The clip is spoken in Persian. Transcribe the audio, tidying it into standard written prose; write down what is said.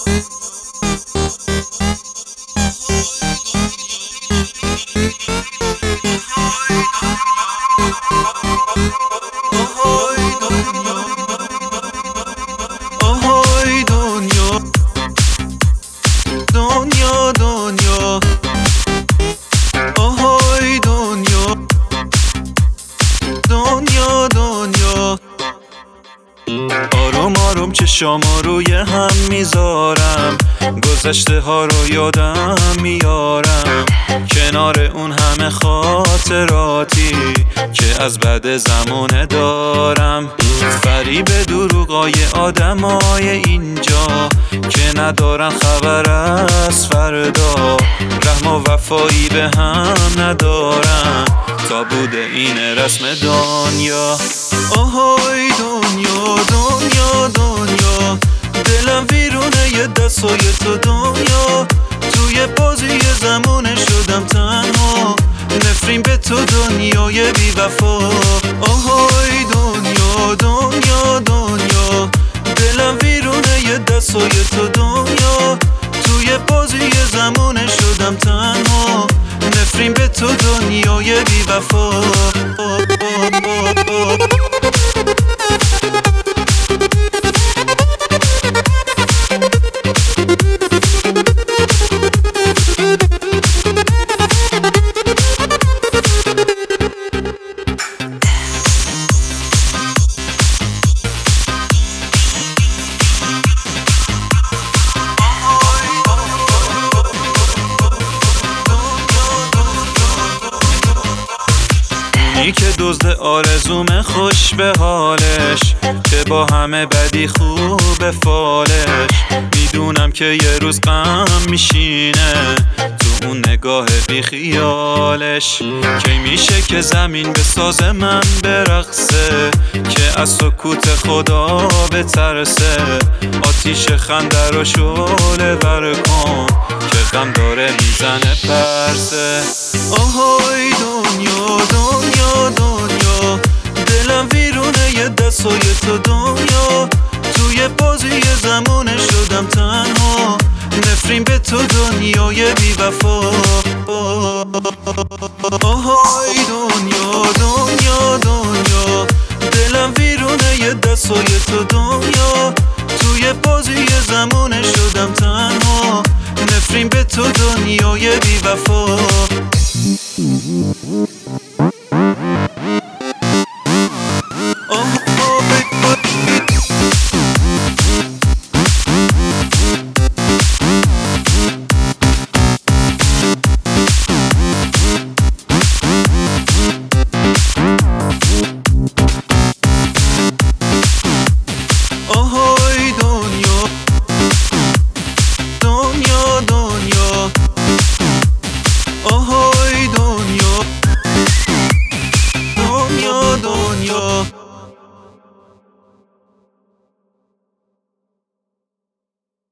آهای دنیا دنیا دنیا، آهای دنیا دنیا دنیا. آروم آروم چشامو روی هم میذارم، گذشته ها رو یادم میارم، کنار اون همه خاطراتی که از بعد زمانه دارم. فریب دروغای آدمای اینجا که ندارن خبر از فردا، رحم و وفایی به هم ندارن تا بوده این رسم دنیا. آهای دنیا دنیا دنیا، دلم ویرونه یه دستای تو دنیا، توی بازی زمونه شدم تنها، نفرین به تو دنیای بی وفا. آهای دنیا دنیا دنیا، دلم ویرونه یه دستای تو دنیا، توی بازی زمونه شدم تنها، نفرین به تو دنیای بی وفا. اونی که دزد آرزوم خوش به حالش، که با همه بدی خوب فالش، میدونم که یه روز غم میشینه تو اون نگاه بی خیالش. کی میشه که زمین به ساز من برقصه، که از سکوت خدا بترسه، آتیش خنده رو شعله ور کن که غم داره میزنه پرسه. آهای دنیا دنیا دنیا، دلم ویرونه یه دستای تو دنیا، توی بازی زمونه شدم تنها، نفرین به تو دنیای بی وفا.